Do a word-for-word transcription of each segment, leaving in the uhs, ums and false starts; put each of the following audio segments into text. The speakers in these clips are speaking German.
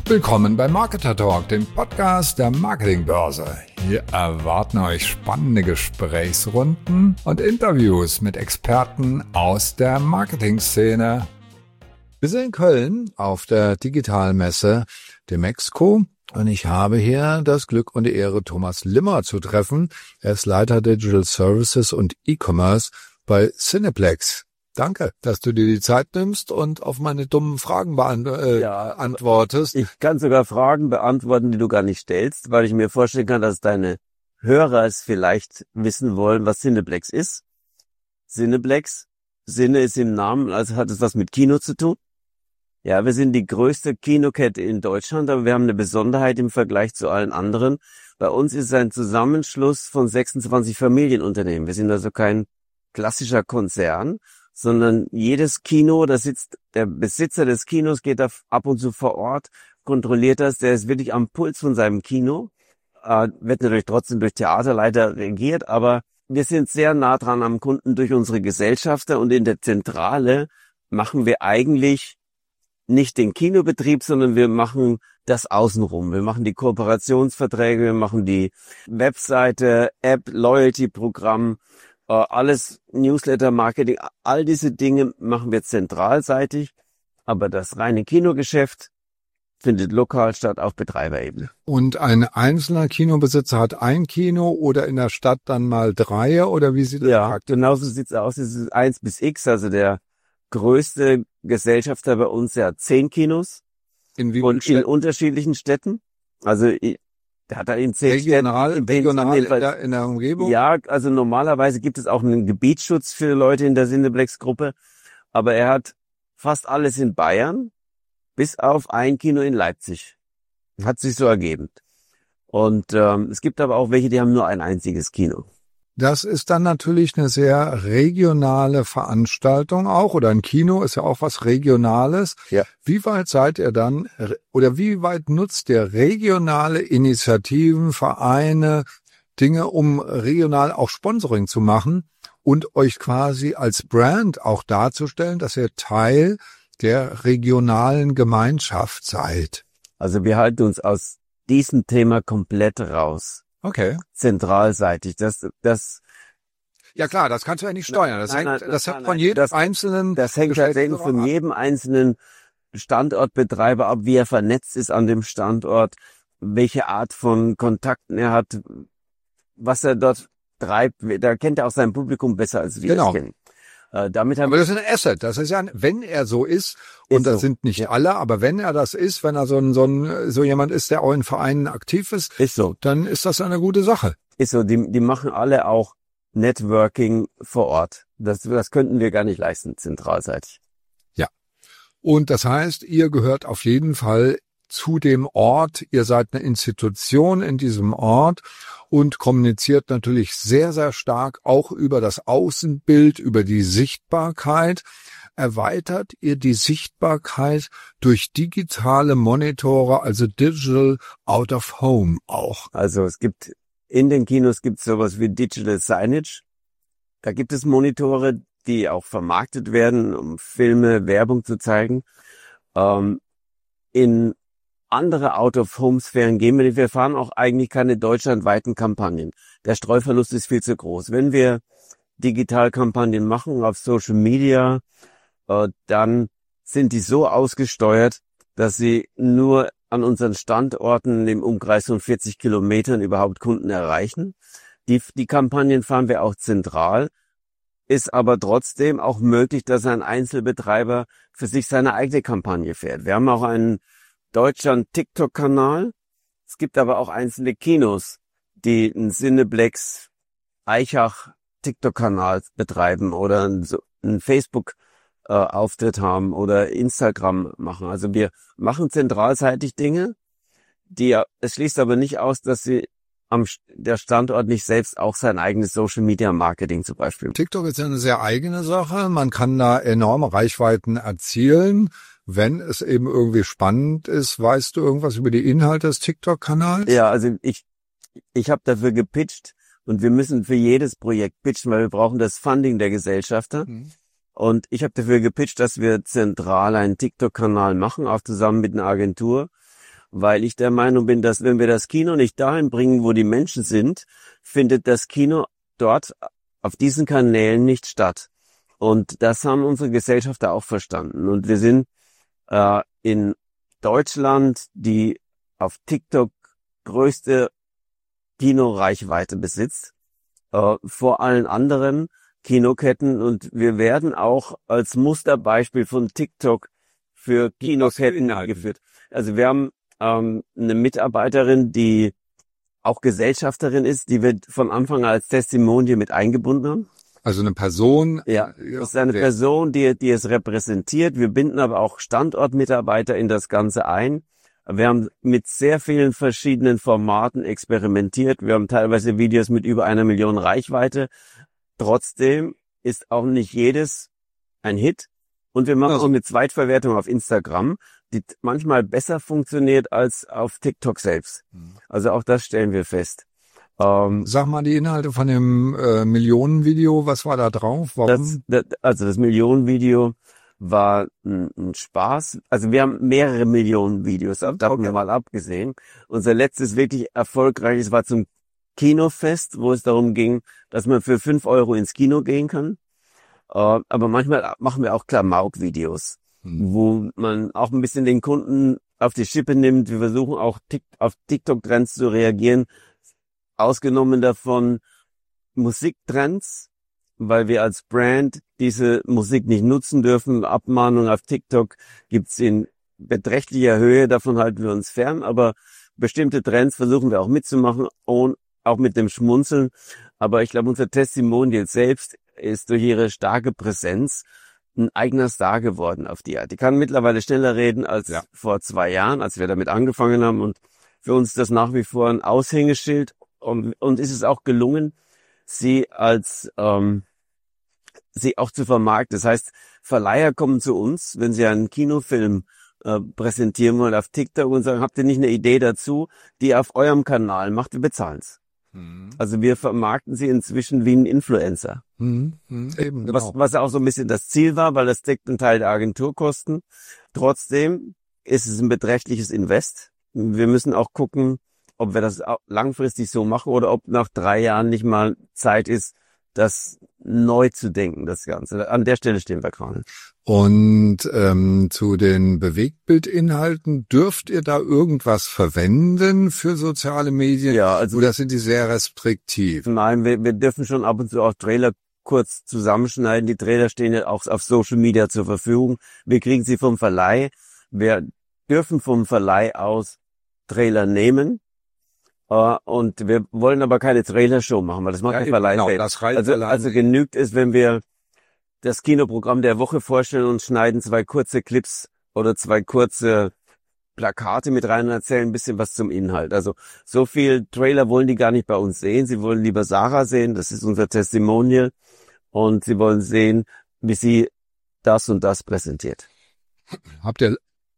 Willkommen bei Marketer Talk, dem Podcast der Marketingbörse. Hier erwarten euch spannende Gesprächsrunden und Interviews mit Experten aus der Marketingszene. Wir sind in Köln auf der Digitalmesse Demexco und ich habe hier das Glück und die Ehre, Thomas Limmer zu treffen. Er ist Leiter Digital Services und E-Commerce bei Cineplex. Danke, dass du dir die Zeit nimmst und auf meine dummen Fragen beant- äh, ja, antwortest. Ich kann sogar Fragen beantworten, die du gar nicht stellst, weil ich mir vorstellen kann, dass deine Hörer es vielleicht wissen wollen, was Cineplex ist. Cineplex, Cine ist im Namen, also hat es was mit Kino zu tun. Ja, wir sind die größte Kinokette in Deutschland, aber wir haben eine Besonderheit im Vergleich zu allen anderen. Bei uns ist es ein Zusammenschluss von sechsundzwanzig Familienunternehmen. Wir sind also kein klassischer Konzern, sondern jedes Kino, da sitzt der Besitzer des Kinos, geht da ab und zu vor Ort, kontrolliert das, der ist wirklich am Puls von seinem Kino, äh, wird natürlich trotzdem durch Theaterleiter regiert, aber wir sind sehr nah dran am Kunden durch unsere Gesellschafter und in der Zentrale machen wir eigentlich nicht den Kinobetrieb, sondern wir machen das außenrum. Wir machen die Kooperationsverträge, wir machen die Webseite, App, Loyalty-Programm, alles Newsletter-Marketing, all diese Dinge machen wir zentralseitig, aber das reine Kinogeschäft findet lokal statt auf Betreiberebene. Und ein einzelner Kinobesitzer hat ein Kino oder in der Stadt dann mal drei oder wie sieht das aus? Ja, genauso sieht's aus. Es ist eins bis X, also der größte Gesellschafter bei uns, der hat zehn Kinos in, wie und in unterschiedlichen Städten. Also der hat da in zehn regional, Städten, regional in der, in der Umgebung? Ja, also normalerweise gibt es auch einen Gebietsschutz für Leute in der Cineplex-Gruppe, aber er hat fast alles in Bayern, bis auf ein Kino in Leipzig. Hat sich so ergeben. Und ähm, es gibt aber auch welche, die haben nur ein einziges Kino. Das ist dann natürlich eine sehr regionale Veranstaltung auch, oder ein Kino ist ja auch was Regionales. Ja. Wie weit seid ihr dann, oder wie weit nutzt ihr regionale Initiativen, Vereine, Dinge, um regional auch Sponsoring zu machen und euch quasi als Brand auch darzustellen, dass ihr Teil der regionalen Gemeinschaft seid? Also wir halten uns aus diesem Thema komplett raus. Okay. Zentralseitig. Das, das. Ja klar, das kannst du ja nicht steuern. Das nein, hängt, nein, das nein, hängt von nein, jedem das, einzelnen. Das hängt tatsächlich von jedem einzelnen Standortbetreiber ab, wie er vernetzt ist an dem Standort, welche Art von Kontakten er hat, was er dort treibt. Da kennt er auch sein Publikum besser als wir genau. es kennen. Äh, damit haben aber das ist ein Asset. Das ist ja, ein, wenn er so ist, und ist das so. Sind nicht ja. alle, aber wenn er das ist, wenn er so ein, so ein, so jemand ist, der auch in Vereinen aktiv ist, ist so. Dann ist das eine gute Sache. Ist so. Die, die machen alle auch Networking vor Ort. Das, das könnten wir gar nicht leisten, zentralseitig. Ja. Und das heißt, ihr gehört auf jeden Fall zu dem Ort. Ihr seid eine Institution in diesem Ort und kommuniziert natürlich sehr, sehr stark auch über das Außenbild, über die Sichtbarkeit. Erweitert ihr die Sichtbarkeit durch digitale Monitore, also Digital Out of Home auch? Also es gibt in den Kinos gibt es sowas wie Digital Signage. Da gibt es Monitore, die auch vermarktet werden, um Filme, Werbung zu zeigen. Ähm, in andere Out-of-Home-Sphären gehen wir nicht. Wir fahren auch eigentlich keine deutschlandweiten Kampagnen. Der Streuverlust ist viel zu groß. Wenn wir Digitalkampagnen machen auf Social Media, äh, dann sind die so ausgesteuert, dass sie nur an unseren Standorten im Umkreis von vierzig Kilometern überhaupt Kunden erreichen. Die, die Kampagnen fahren wir auch zentral. Ist aber trotzdem auch möglich, dass ein Einzelbetreiber für sich seine eigene Kampagne fährt. Wir haben auch einen Deutschland-TikTok-Kanal. Es gibt aber auch einzelne Kinos, die einen Cineplex Eichach TikTok-Kanal betreiben oder einen Facebook-Auftritt haben oder Instagram machen. Also wir machen zentralseitig Dinge, die, es schließt aber nicht aus, dass sie am der Standort nicht selbst auch sein eigenes Social-Media-Marketing zum Beispiel. TikTok ist ja eine sehr eigene Sache. Man kann da enorme Reichweiten erzielen. Wenn es eben irgendwie spannend ist, weißt du irgendwas über die Inhalte des TikTok-Kanals? Ja, also ich ich habe dafür gepitcht und wir müssen für jedes Projekt pitchen, weil wir brauchen das Funding der Gesellschafter. Mhm. Und ich habe dafür gepitcht, dass wir zentral einen TikTok-Kanal machen, auch zusammen mit einer Agentur. weil ich der Meinung bin, dass wenn wir das Kino nicht dahin bringen, wo die Menschen sind, findet das Kino dort auf diesen Kanälen nicht statt. Und das haben unsere Gesellschafter auch verstanden. Und wir sind äh, in Deutschland, die auf TikTok größte Kinoreichweite besitzt, äh, vor allen anderen Kinoketten. Und wir werden auch als Musterbeispiel von TikTok für Kinoketten geführt. Also wir haben ähm, eine Mitarbeiterin, die auch Gesellschafterin ist, die wir von Anfang an als Testimonial mit eingebunden haben. Also eine Person. Ja, das ist eine Person, die, die es repräsentiert. Wir binden aber auch Standortmitarbeiter in das Ganze ein. Wir haben mit sehr vielen verschiedenen Formaten experimentiert. Wir haben teilweise Videos mit über einer Million Reichweite. Trotzdem ist auch nicht jedes ein Hit. Und wir machen auch eine Zweitverwertung auf Instagram, die manchmal besser funktioniert als auf TikTok selbst. Also auch das stellen wir fest. Ähm, Sag mal die Inhalte von dem äh, Millionenvideo, was war da drauf? Warum? Das, das, also das Millionenvideo war ein, ein Spaß. Also wir haben mehrere Millionen Videos, davon okay. mal abgesehen. Unser letztes wirklich erfolgreiches war zum Kinofest, wo es darum ging, dass man für fünf Euro ins Kino gehen kann. Uh, aber manchmal machen wir auch Klamauk-Videos, hm. wo man auch ein bisschen den Kunden auf die Schippe nimmt. Wir versuchen auch tic- auf TikTok-Trends zu reagieren, ausgenommen davon Musiktrends, weil wir als Brand diese Musik nicht nutzen dürfen. Abmahnung auf TikTok gibt's in beträchtlicher Höhe, davon halten wir uns fern, aber bestimmte Trends versuchen wir auch mitzumachen, auch mit dem Schmunzeln. Aber ich glaube, unser Testimonial selbst ist durch ihre starke Präsenz ein eigener Star geworden auf die Art. Die kann mittlerweile schneller reden als ja. vor zwei Jahren, als wir damit angefangen haben. Und für uns ist das nach wie vor ein Aushängeschild. Und, und ist es auch gelungen, sie als ähm, sie auch zu vermarkten. Das heißt, Verleiher kommen zu uns, wenn sie einen Kinofilm äh, präsentieren wollen auf TikTok und sagen, habt ihr nicht eine Idee dazu, die ihr auf eurem Kanal macht, wir bezahlen's. Mhm. Also wir vermarkten sie inzwischen wie ein Influencer. Mhm. Mhm. Eben, genau. was, was auch so ein bisschen das Ziel war, weil das deckt einen Teil der Agenturkosten. Trotzdem ist es ein beträchtliches Invest. Wir müssen auch gucken, ob wir das langfristig so machen oder ob nach drei Jahren nicht mal Zeit ist, das neu zu denken, das Ganze. An der Stelle stehen wir gerade. Und ähm, zu den Bewegtbildinhalten, dürft ihr da irgendwas verwenden für soziale Medien? Ja, also oder sind die sehr restriktiv? Nein, wir, wir dürfen schon ab und zu auch Trailer kurz zusammenschneiden. Die Trailer stehen ja auch auf Social Media zur Verfügung. Wir kriegen sie vom Verleih. Wir dürfen vom Verleih aus Trailer nehmen. Uh, und wir wollen aber keine Trailershow machen, weil das macht ja, der Verleih. Genau, das also, also genügt es, wenn wir das Kinoprogramm der Woche vorstellen und schneiden zwei kurze Clips oder zwei kurze Plakate mit rein und erzählen ein bisschen was zum Inhalt. Also so viel Trailer wollen die gar nicht bei uns sehen. Sie wollen lieber Sarah sehen, das ist unser Testimonial. Und sie wollen sehen, wie sie das und das präsentiert. Habt ihr...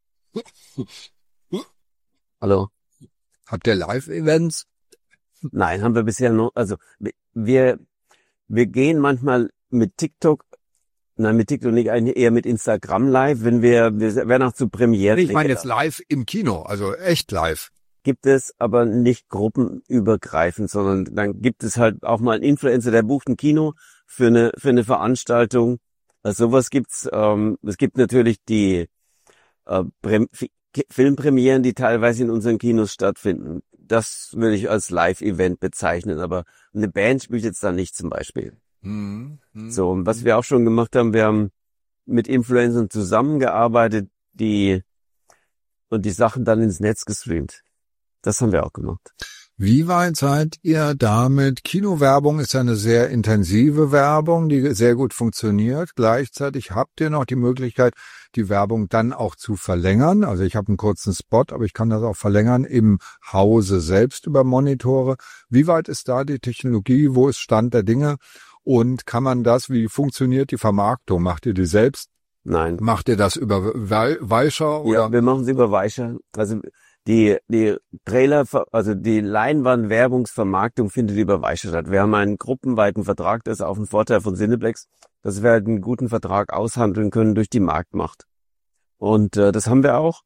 Hallo? Habt ihr Live-Events? Nein, haben wir bisher noch. Also wir wir gehen manchmal mit TikTok, nein mit TikTok nicht, eigentlich eher mit Instagram live, wenn wir wir werden auch zu Premiere. Ich meine jetzt live im Kino, also echt live. Gibt es aber nicht gruppenübergreifend, sondern dann gibt es halt auch mal einen Influencer, der bucht ein Kino für eine für eine Veranstaltung. Also sowas gibt's. Ähm, es gibt natürlich die äh, Prem- Filmpremieren, die teilweise in unseren Kinos stattfinden. Das würde ich als Live-Event bezeichnen, aber eine Band spielt jetzt da nicht zum Beispiel. Hm, hm, so, und was wir auch schon gemacht haben, wir haben mit Influencern zusammengearbeitet, die und die Sachen dann ins Netz gestreamt. Das haben wir auch gemacht. Wie weit seid ihr damit? Kinowerbung ist ja eine sehr intensive Werbung, die sehr gut funktioniert. Gleichzeitig habt ihr noch die Möglichkeit, die Werbung dann auch zu verlängern. Also ich habe einen kurzen Spot, aber ich kann das auch verlängern im Hause selbst über Monitore. Wie weit ist da die Technologie? Wo ist Stand der Dinge? Und kann man das, wie funktioniert die Vermarktung? Macht ihr die selbst? Nein. Macht ihr das über Weicher? Oder? Ja, wir machen es über Weicher. Also Die, die Trailer, also die Leinwand-Werbungsvermarktung findet über Weicher statt. Wir haben einen gruppenweiten Vertrag, das ist auch ein Vorteil von Cineplex, dass wir halt einen guten Vertrag aushandeln können durch die Marktmacht. Und äh, das haben wir auch.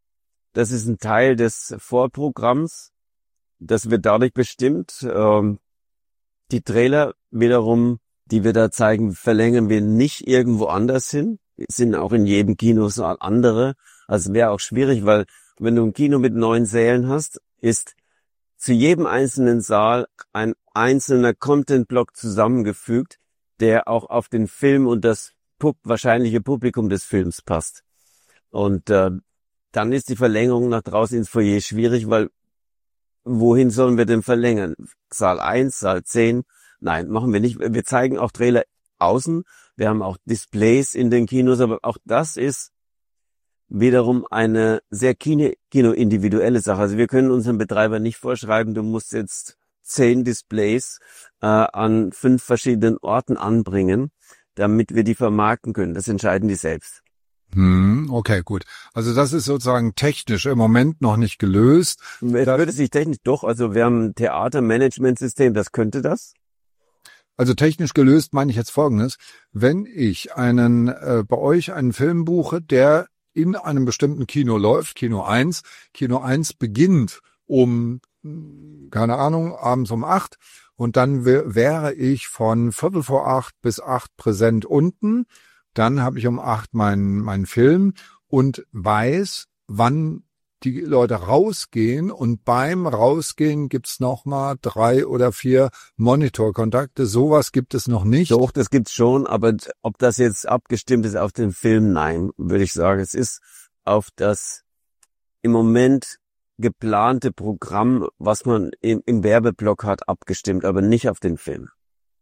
das ist ein Teil des Vorprogramms. Das wird dadurch bestimmt. Ähm, die Trailer wiederum, die wir da zeigen, verlängern wir nicht irgendwo anders hin. Es sind auch in jedem Kinosaal andere. Also wäre auch schwierig, weil wenn du ein Kino mit neun Sälen hast, ist zu jedem einzelnen Saal ein einzelner Content-Block zusammengefügt, der auch auf den Film und das Pub- wahrscheinliche Publikum des Films passt. Und äh, dann ist die Verlängerung nach draußen ins Foyer schwierig, weil wohin sollen wir denn verlängern? Saal eins, Saal zehn? Nein, machen wir nicht. Wir zeigen auch Trailer außen. Wir haben auch Displays in den Kinos, aber auch das ist wiederum eine sehr Kino, Kino-individuelle Sache. Also wir können unseren Betreiber nicht vorschreiben, du musst jetzt zehn Displays äh, an fünf verschiedenen Orten anbringen, damit wir die vermarkten können. Das entscheiden die selbst. Hm, okay, gut. Also das ist sozusagen technisch im Moment noch nicht gelöst. Es würde sich technisch doch, also wir haben ein Theatermanagementsystem, das könnte das. Also technisch gelöst meine ich jetzt Folgendes. Wenn ich einen äh, bei euch einen Film buche, der in einem bestimmten Kino läuft, Kino eins, Kino eins beginnt um, keine Ahnung, abends um acht und dann wär, wäre ich von Viertel vor acht bis acht präsent unten, dann habe ich um acht meinen meinen Film und weiß, wann die Leute rausgehen und beim Rausgehen gibt's noch mal drei oder vier Monitorkontakte. Sowas gibt es noch nicht. Doch, das gibt's schon, aber ob das jetzt abgestimmt ist auf den Film, nein, würde ich sagen. Es ist auf das im Moment geplante Programm, was man im, im Werbeblock hat, abgestimmt, aber nicht auf den Film.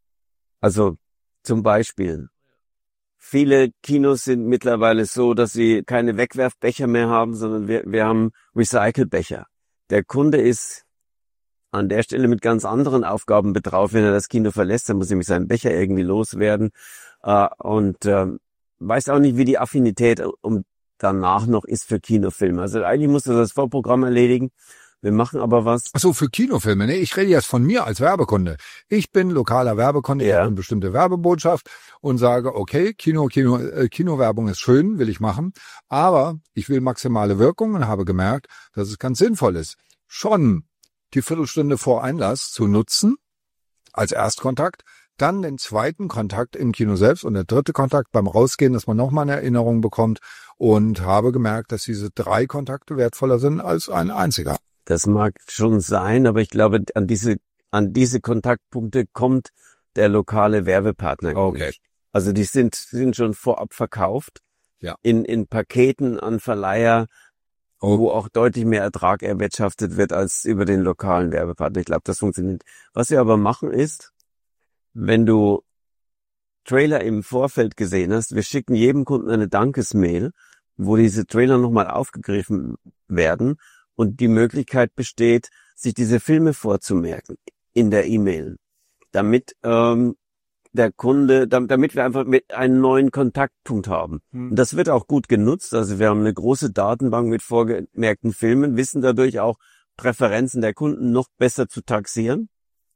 Also zum Beispiel, viele Kinos sind mittlerweile so, dass sie keine Wegwerfbecher mehr haben, sondern wir, wir haben Recyclebecher. Der Kunde ist an der Stelle mit ganz anderen Aufgaben betraut, wenn er das Kino verlässt. Dann muss nämlich seinen Becher irgendwie loswerden äh, und äh, weiß auch nicht, wie die Affinität um danach noch ist für Kinofilme. Also eigentlich muss er das Vorprogramm erledigen. Wir machen aber was. Ach so, für Kinofilme, ne? Ich rede jetzt von mir als Werbekunde. Ich bin lokaler Werbekunde, Ja. ich habe eine bestimmte Werbebotschaft und sage, okay, Kino, Kino, äh, Kinowerbung ist schön, will ich machen, aber ich will maximale Wirkung und habe gemerkt, dass es ganz sinnvoll ist, schon die Viertelstunde vor Einlass zu nutzen als Erstkontakt, dann den zweiten Kontakt im Kino selbst und der dritte Kontakt beim Rausgehen, dass man nochmal eine Erinnerung bekommt und habe gemerkt, dass diese drei Kontakte wertvoller sind als ein einziger. Das mag schon sein, aber ich glaube, an diese, an diese Kontaktpunkte kommt der lokale Werbepartner. Okay. Also die sind, sind schon vorab verkauft. Ja. In, in Paketen an Verleiher, Oh. wo auch deutlich mehr Ertrag erwirtschaftet wird als über den lokalen Werbepartner. Ich glaube, das funktioniert. Was wir aber machen ist, wenn du Trailer im Vorfeld gesehen hast, wir schicken jedem Kunden eine Dankesmail, wo diese Trailer nochmal aufgegriffen werden und die Möglichkeit besteht, sich diese Filme vorzumerken in der E-Mail, damit ähm, der Kunde, damit, damit wir einfach mit einen neuen Kontaktpunkt haben. Hm. Und das wird auch gut genutzt. Also wir haben eine große Datenbank mit vorgemerkten Filmen, wissen dadurch auch Präferenzen der Kunden noch besser zu taxieren.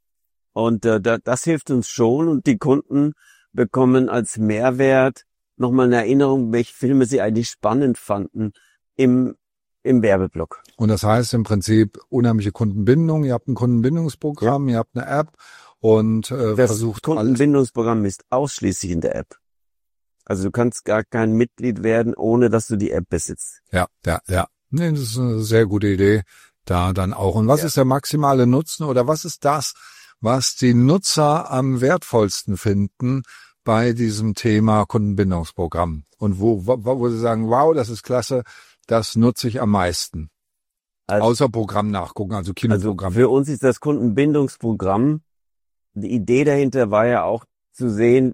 Und äh, da, das hilft uns schon. Und die Kunden bekommen als Mehrwert nochmal eine Erinnerung, welche Filme sie eigentlich spannend fanden im im Werbeblock. Und das heißt im Prinzip unheimliche Kundenbindung. Ihr habt ein Kundenbindungsprogramm, ihr habt eine App und äh, Das versucht Kundenbindungsprogramm ist ausschließlich in der App. Also du kannst gar kein Mitglied werden, ohne dass du die App besitzt. Ja, ja, ja. Nee, das ist eine sehr gute Idee. Da dann auch. Und was Ja. ist der maximale Nutzen oder was ist das, was die Nutzer am wertvollsten finden bei diesem Thema Kundenbindungsprogramm? Und wo, wo, wo sie sagen, wow, das ist klasse, das nutze ich am meisten. Also, Außer Programm nachgucken, also also Kinoprogramm. für uns ist das Kundenbindungsprogramm, die Idee dahinter war ja auch zu sehen,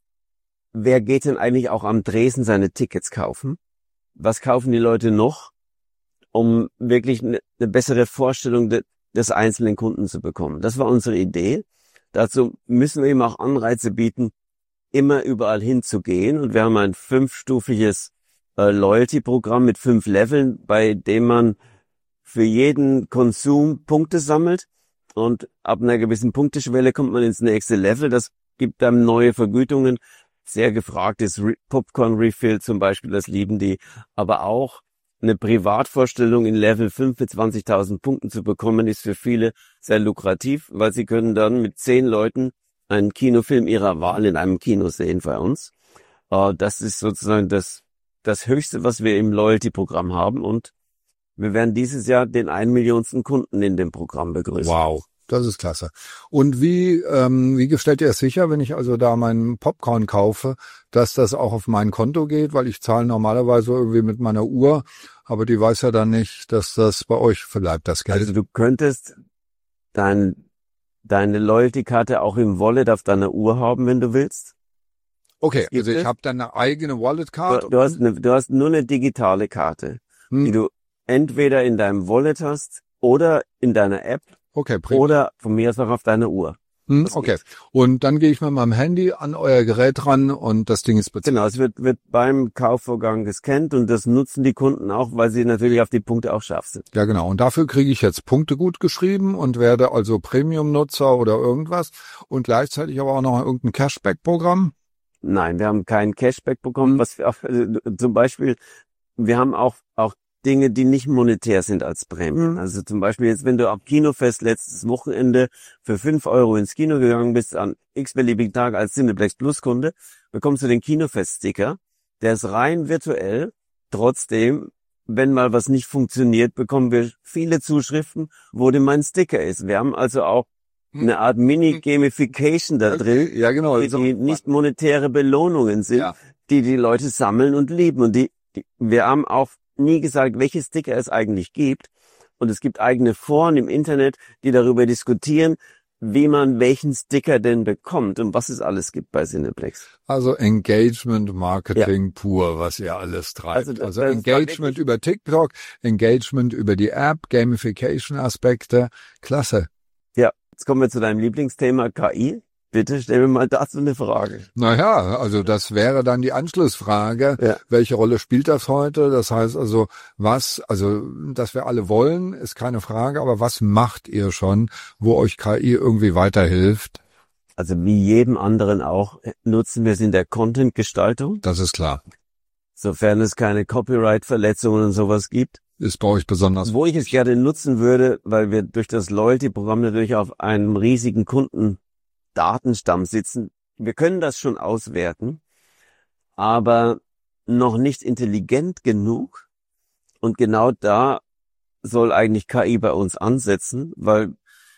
wer geht denn eigentlich auch am Dresden seine Tickets kaufen? Was kaufen die Leute noch, um wirklich eine, eine bessere Vorstellung de, des einzelnen Kunden zu bekommen? Das war unsere Idee. Dazu müssen wir ihm auch Anreize bieten, immer überall hinzugehen. Und wir haben ein fünfstufiges äh, Loyalty-Programm mit fünf Leveln, bei dem man für jeden Konsum Punkte sammelt. Und ab einer gewissen Punkteschwelle kommt man ins nächste Level. Das gibt dann neue Vergütungen. Sehr gefragt ist Re- Popcorn-Refill zum Beispiel, das lieben die. Aber auch eine Privatvorstellung in Level fünf mit zwanzigtausend Punkten zu bekommen, ist für viele sehr lukrativ, weil sie können dann mit zehn Leuten einen Kinofilm ihrer Wahl in einem Kino sehen bei uns. Uh, das ist sozusagen das, das Höchste, was wir im Loyalty-Programm haben, und wir werden dieses Jahr den ein Millionsten Kunden in dem Programm begrüßen. Wow, das ist klasse. Und wie ähm, wie gestellt ihr es sicher, wenn ich also da meinen Popcorn kaufe, dass das auch auf mein Konto geht? Weil ich zahle normalerweise irgendwie mit meiner Uhr, aber die weiß ja dann nicht, dass das bei euch verbleibt, das Geld. Also du könntest dein, deine Loyalty-Karte auch im Wallet auf deiner Uhr haben, wenn du willst. Okay, also ich habe dann eine eigene Wallet-Card. Du, du, hast eine, du hast nur eine digitale Karte, hm. die du entweder in deinem Wallet hast oder in deiner App. Okay, prima. Oder von mir aus auch auf deiner Uhr. Hm, okay. Und dann gehe ich mit meinem Handy an euer Gerät ran und das Ding ist bezahlt. Genau, es wird, wird beim Kaufvorgang gescannt, und das nutzen die Kunden auch, weil sie natürlich auf die Punkte auch scharf sind. Ja, genau. Und dafür kriege ich jetzt Punkte gut geschrieben und werde also Premium-Nutzer oder irgendwas, und gleichzeitig aber auch noch irgendein Cashback-Programm. Nein, wir haben kein Cashback bekommen, was wir auch, also, zum Beispiel, wir haben auch, auch Dinge, die nicht monetär sind als Prämien. Also zum Beispiel jetzt, wenn du am Kinofest letztes Wochenende für fünf Euro ins Kino gegangen bist, an x-beliebigen Tag als Cineplex Plus Kunde, bekommst du den Kinofest-Sticker. Der ist rein virtuell. Trotzdem, wenn mal was nicht funktioniert, bekommen wir viele Zuschriften, wo denn mein Sticker ist. Wir haben also auch eine Art Mini-Gamification da drin, ja, genau, die, die nicht monetäre Belohnungen sind, ja, die die Leute sammeln und lieben. Und die, die wir haben auch nie gesagt, welche Sticker es eigentlich gibt. Und es gibt eigene Foren im Internet, die darüber diskutieren, wie man welchen Sticker denn bekommt und was es alles gibt bei Cineplex. Also Engagement Marketing ja. pur, was ihr alles treibt. Also, das, also das Engagement über TikTok, Engagement über die App, Gamification Aspekte. Klasse. Ja, jetzt kommen wir zu deinem Lieblingsthema K I. Bitte stell mir mal dazu eine Frage. Naja, also das wäre dann die Anschlussfrage. Ja. Welche Rolle spielt das heute? Das heißt also, was, also, dass wir alle wollen, ist keine Frage, aber was macht ihr schon, wo euch K I irgendwie weiterhilft? Also wie jedem anderen auch, nutzen wir es in der Content-Gestaltung. Das ist klar. Sofern es keine Copyright-Verletzungen und sowas gibt. Ist bei euch besonders. Wo ich es gerne nutzen würde, weil wir durch das Loyalty-Programm natürlich auf einem riesigen Kunden Datenstamm sitzen. Wir können das schon auswerten, aber noch nicht intelligent genug. Und genau da soll eigentlich K I bei uns ansetzen, weil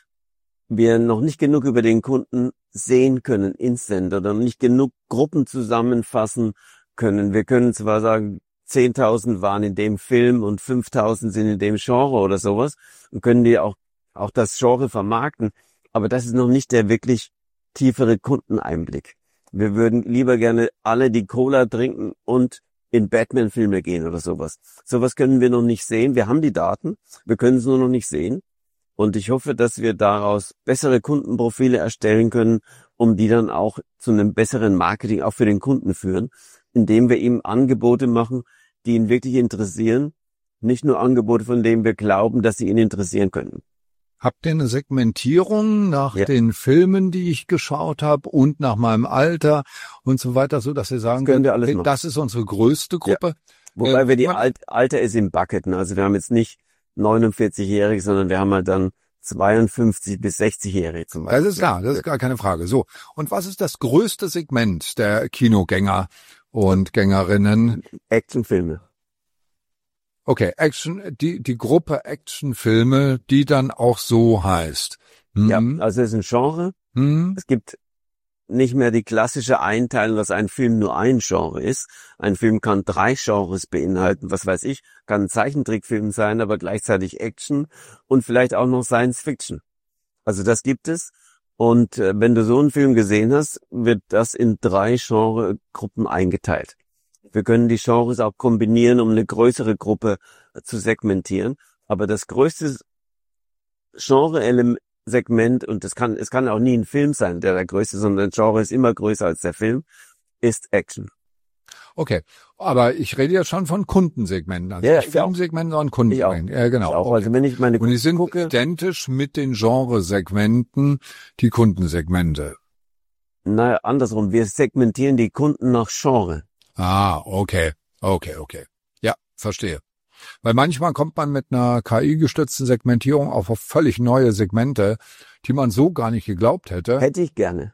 wir noch nicht genug über den Kunden sehen können instant oder nicht genug Gruppen zusammenfassen können. Wir können zwar sagen, zehntausend waren in dem Film und fünftausend sind in dem Genre oder sowas und können die auch, auch das Genre vermarkten, aber das ist noch nicht der wirklich tiefere Kundeneinblick. Wir würden lieber gerne alle die Cola trinken und in Batman-Filme gehen oder sowas. Sowas können wir noch nicht sehen. Wir haben die Daten, wir können es nur noch nicht sehen. Und ich hoffe, dass wir daraus bessere Kundenprofile erstellen können, um die dann auch zu einem besseren Marketing auch für den Kunden führen, indem wir ihm Angebote machen, die ihn wirklich interessieren. Nicht nur Angebote, von denen wir glauben, dass sie ihn interessieren könnten. Habt ihr eine Segmentierung nach ja. den Filmen, die ich geschaut habe und nach meinem Alter und so weiter, so dass ihr sagen könnt, hey, das ist unsere größte Gruppe? Ja. Wobei äh, wir die Alt Alter ist im Bucketen. Also wir haben jetzt nicht neunundvierzig-Jährige, sondern wir haben halt dann zweiundfünfzig bis sechzig-Jährige zum Beispiel. Das ist klar, das ist gar keine Frage. So. Und was ist das größte Segment der Kinogänger und Gängerinnen? Actionfilme. Okay, Action, die, die Gruppe Actionfilme, die dann auch so heißt. Hm. Ja, also es ist ein Genre. Hm. Es gibt nicht mehr die klassische Einteilung, dass ein Film nur ein Genre ist. Ein Film kann drei Genres beinhalten, was weiß ich, kann ein Zeichentrickfilm sein, aber gleichzeitig Action und vielleicht auch noch Science Fiction. Also das gibt es. Und äh, wenn du so einen Film gesehen hast, wird das in drei Genregruppen eingeteilt. Wir können die Genres auch kombinieren, um eine größere Gruppe zu segmentieren. Aber das größte Genre-Segment, und das kann, es kann auch nie ein Film sein, der der größte, sondern ein Genre ist immer größer als der Film, ist Action. Okay, aber ich rede ja schon von Kundensegmenten, also ja, nicht Filmsegmenten, sondern Kundensegmenten. Ja, genau. Ich auch. Okay. Also wenn ich meine und die sind gucke, identisch mit den Genresegmenten, die Kundensegmente. Naja, andersrum. Wir segmentieren die Kunden nach Genre. Ah, okay, okay, okay. Ja, verstehe. Weil manchmal kommt man mit einer K I-gestützten Segmentierung auf völlig neue Segmente, die man so gar nicht geglaubt hätte. Hätte ich gerne.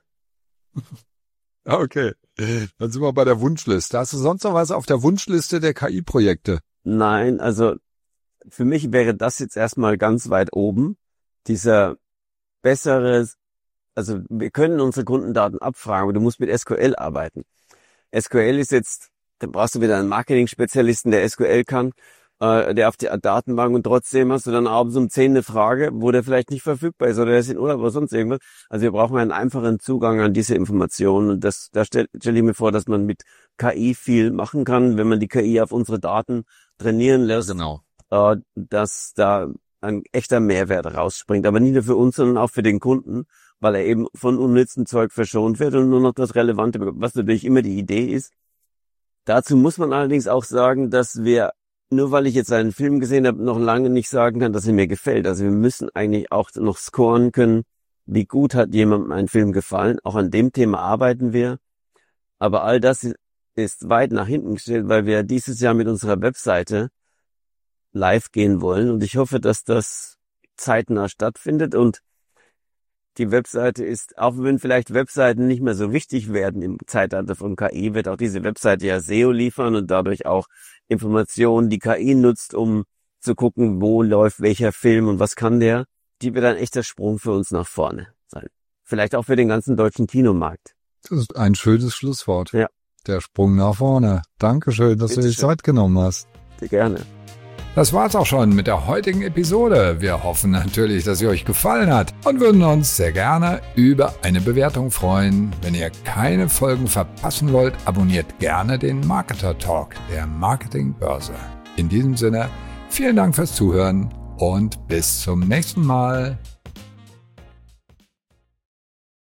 Okay, dann sind wir bei der Wunschliste. Hast du sonst noch was auf der Wunschliste der K I-Projekte? Nein, also für mich wäre das jetzt erstmal ganz weit oben. Dieser bessere, also wir können unsere Kundendaten abfragen, aber du musst mit S Q L arbeiten. S Q L ist jetzt, dann brauchst du wieder einen Marketing-Spezialisten, der S Q L kann, äh, der auf die Datenbank, und trotzdem hast du dann abends um zehn eine Frage, wo der vielleicht nicht verfügbar ist oder der ist in Urlaub oder sonst irgendwas. Also wir brauchen einen einfachen Zugang an diese Informationen, und das, da stelle stell ich mir vor, dass man mit K I viel machen kann, wenn man die K I auf unsere Daten trainieren lässt, Genau. äh, dass da ein echter Mehrwert rausspringt. Aber nicht nur für uns, sondern auch für den Kunden, weil er eben von unnützem Zeug verschont wird und nur noch das Relevante bekommt, was natürlich immer die Idee ist. Dazu muss man allerdings auch sagen, dass wir, nur weil ich jetzt einen Film gesehen habe, noch lange nicht sagen kann, dass er mir gefällt. Also wir müssen eigentlich auch noch scoren können, wie gut hat jemandem ein Film gefallen. Auch an dem Thema arbeiten wir. Aber all das ist weit nach hinten gestellt, weil wir dieses Jahr mit unserer Webseite live gehen wollen. Und ich hoffe, dass das zeitnah stattfindet. Und die Webseite ist, auch wenn vielleicht Webseiten nicht mehr so wichtig werden im Zeitalter von K I, wird auch diese Webseite ja S E O liefern und dadurch auch Informationen, die K I nutzt, um zu gucken, wo läuft welcher Film und was kann der. Die wird ein echter Sprung für uns nach vorne sein. Vielleicht auch für den ganzen deutschen Kinomarkt. Das ist ein schönes Schlusswort. Ja. Der Sprung nach vorne. Dankeschön, dass Bitte du dir schön. Zeit genommen hast. Sehr gerne. Das war's auch schon mit der heutigen Episode. Wir hoffen natürlich, dass sie euch gefallen hat und würden uns sehr gerne über eine Bewertung freuen. Wenn ihr keine Folgen verpassen wollt, abonniert gerne den Marketer Talk der Marketingbörse. In diesem Sinne, vielen Dank fürs Zuhören und bis zum nächsten Mal.